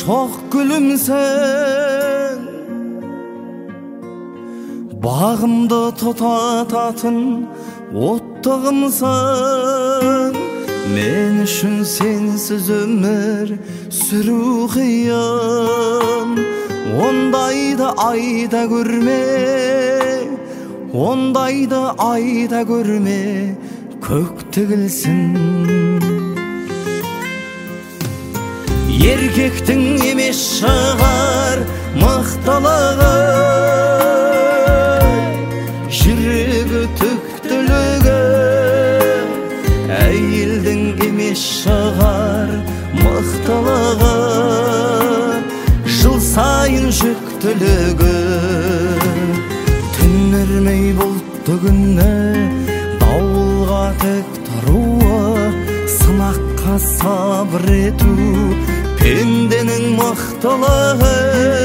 шоқ гүлімсің, бағымды тұтататын оттығымсың. Мен үшін сенсіз өмір сүру қиын. Ондайды айда көрме, ондайды айда көрме, көк тігілсін. Еркектің емес шығар мықтылығы, жүрегі түктілігі. Әйелдің емес шығар мықтылығы, жыл сайын жүктілігі. Түнермей бұлтты күні дауылға тек тұруы, сынаққа сабыр ету пенденің мықтылығы.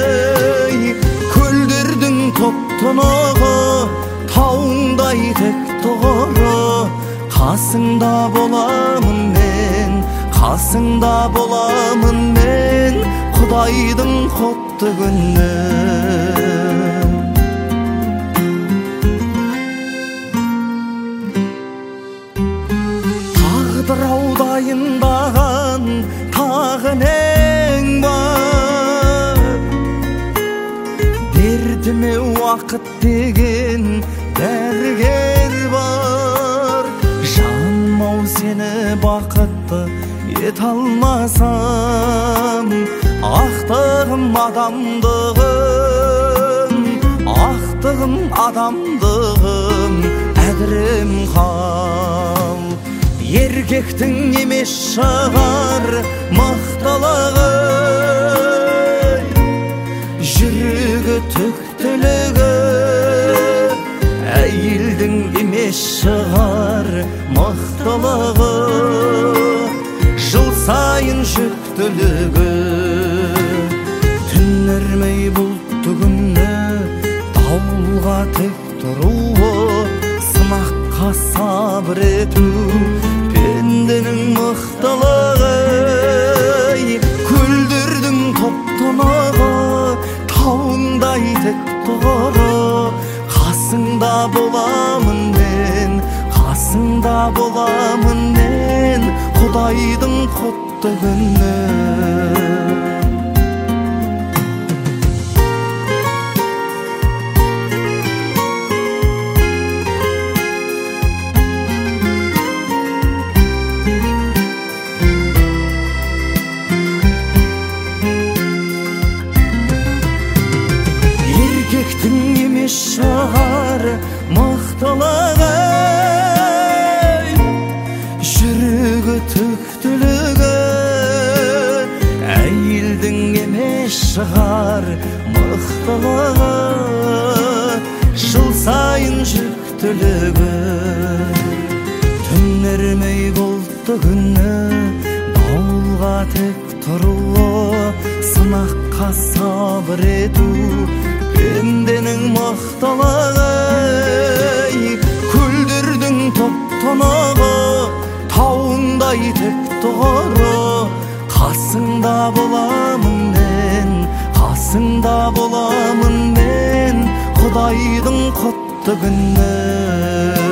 Көлдердің топтынығы тауыңдай тек тұғыры, қасыңда боламын мен, қасыңда боламын мен, Құдайдың құтты күні. Тағдыр аудайындаған тағы нең бар, дертіме уақыт деген дәрігер бар. Жаным-ау, сені бақытты ете алмасам, ақтығым адамдығым, ақтығым адамдығым әдірім қал. Еркектің емес шығар мықтылығы, жүрегі түктілігі. Әйелдің емес шығар мықтылығы, жыл сайын жүктілігі. Түнермей бұлтты күні дауылға тек тұруы, сынаққа сабыр ету пенденің мықтылығы. Көлдердің топтынығы тауыңдай тек тұғыры, қасыңда боламын мен, қасыңда боламын мен, Құдайдың құтты күні. Еркектің емес шығар мықтылығы, жүрегі түктілігі. Әйелдің емес шығар мықтылығы, жыл сайын жүктілігі. Түнермей бұлтты күні дауылға тек тұруы, сынаққа сабыр ету пенденің мықтылығы. Көлдердің топтынығы тауыңдай тек тұғыры, қасыңда боламын мен, қасыңда боламын мен, Құдайдың құтты күні.